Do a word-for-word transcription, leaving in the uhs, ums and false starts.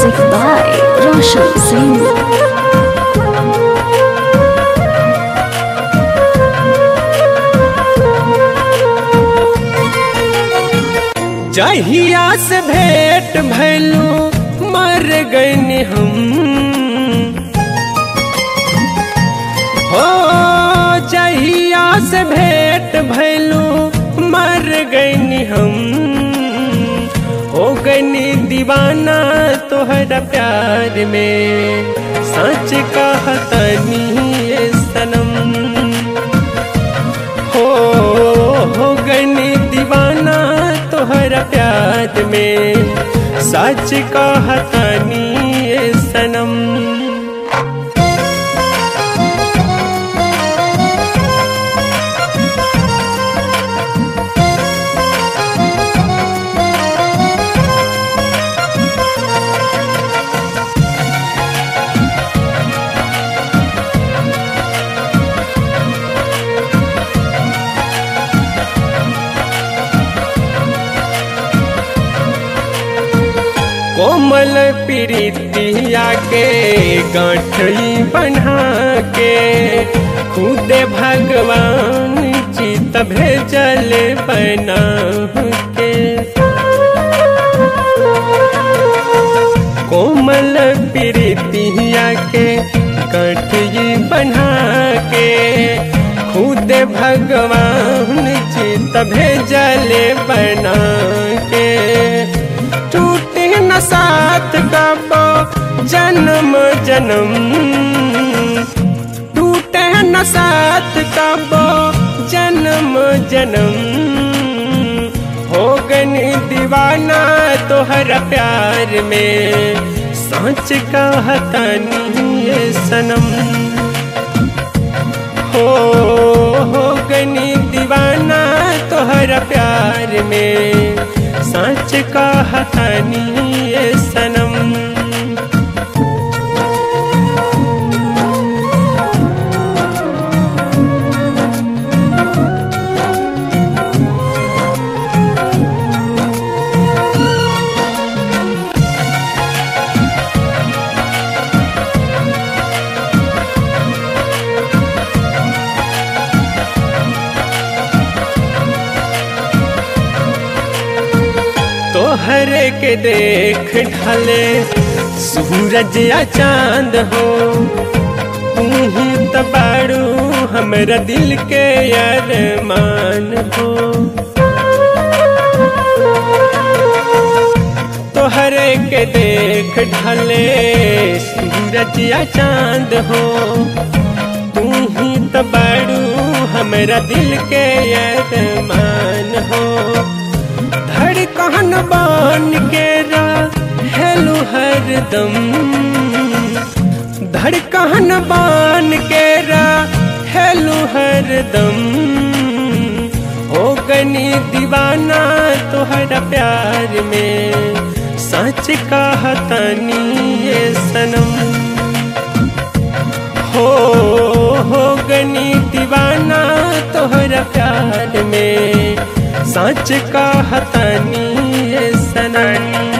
Music by Roshan Singh. जहिया से भेंट भैलू मर गईनी हम हो, जहिया से भेंट भैलू मर गईनी हम, हो गईनी दीवाना तोहरा प्यार में, सच कहतनी ये सनम हो, हो गईनी दीवाना तोहरा प्यार में, सच कहतनी ये सनम। कोमल प्रीतिया के गांठली बना के, खुद भगवान चित भेजल बना के, कोमल प्रीतिया के गांठली बना के, खुद भगवान चित भेजल बना के, टूटे न साथ कबो जन्म जन्म, टूटे न साथ कबो जन्म जन्म, हो गनी दीवाना तोहरा प्यार में, सच कहतनी ये सनम हो, हो गनी दीवाना तोहरा प्यार में, सच कहतनी ये सनम। तोहरे के देख ढले सूरज या चांद हो, तू ही तो बारू हमरा दिल के अरमान हो, तोहरे के देख ढले सूरज या चांद हो, तू ही तो बारू हमरा दिल के अरमान हो, धड़कन बन के रहेलू हरदम, धड़कन बन के रहेलू हरदम, हो गनी दीवाना तोहरा प्यार में, सच कहतनी ये सनम हो, हो गनी दीवाना तोहरा प्यार में, सच कहतनी ये सनम।